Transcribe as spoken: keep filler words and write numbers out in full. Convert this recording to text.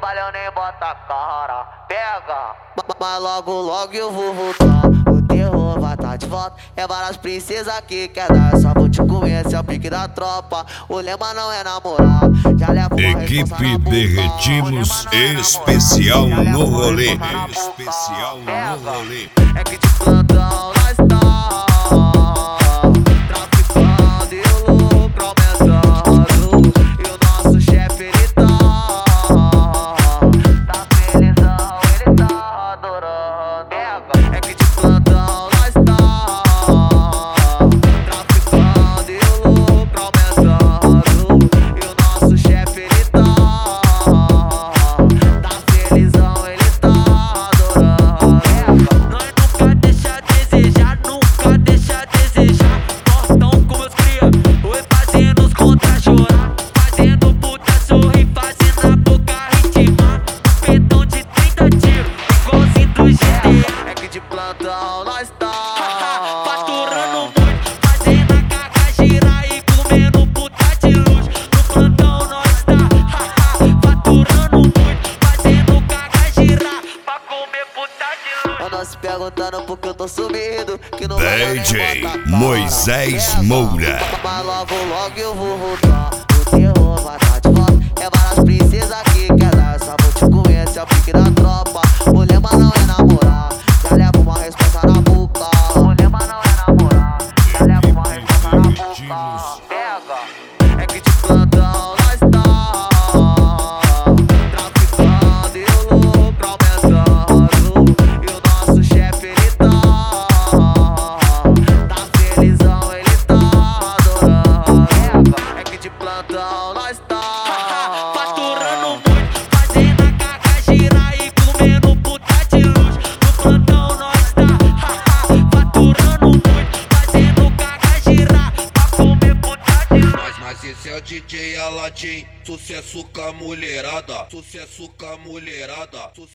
baile eu nem bota a cara. Pega, mas logo logo eu vou voltar. O terror vai tá de volta. É várias princesas que quer dar. Só vou te comer, esse é o pique da tropa. O lema não é namorar. Já levo uma Equipe Derretimos especial no rolê. Especial no rolê. É que de plantão nós tá traficando e o lucro aumentando. E o nosso chefe ele tá Tá felizão, ele tá adorando. É que de plantão nós tá traficando e o lucro aumentando. E o nosso chefe ele tá Tá felizão, ele tá adorando. Nós nunca deixa a desejar, nunca deixa a desejar. Portão com meus cria, oi fazendo os contra chorar. Fazendo puta sorrir, fazendo a boca ritmar. Pedão de trinta tiros, igualzinho do G T A. É que de plantão nós tá faturando muito, fazendo a carga girar e comendo puta de luxo. No plantão nós tá faturando muito, fazendo carga girar pra comer puta de luxo. Andam se perguntando por que eu tô sumido, que não vai D nem J botar cara. Moisés Moura. Mas logo logo eu vou voltar. O terror vai tá de volta. É várias princesas que quer dar. Só vou te comer, esse é o pique da tropa. O lema não é namorar. Já levo uma resposta na boca. O lema não é namorar. Já levo uma resposta na boca. Pega, é que de plantão nós tá traficando e o lucro aumentando. E o nosso chefe ele tá Tá felizão, ele tá adorando. É que de plantão nós tá faturando muito, fazendo a carga girar e comendo puta de luxo. No plantão nós tá faturando muito, fazendo carga girar pra comer puta de luxo. Mas, mas esse é o D J Aladim, sucesso com a mulherada, sucesso com a mulherada.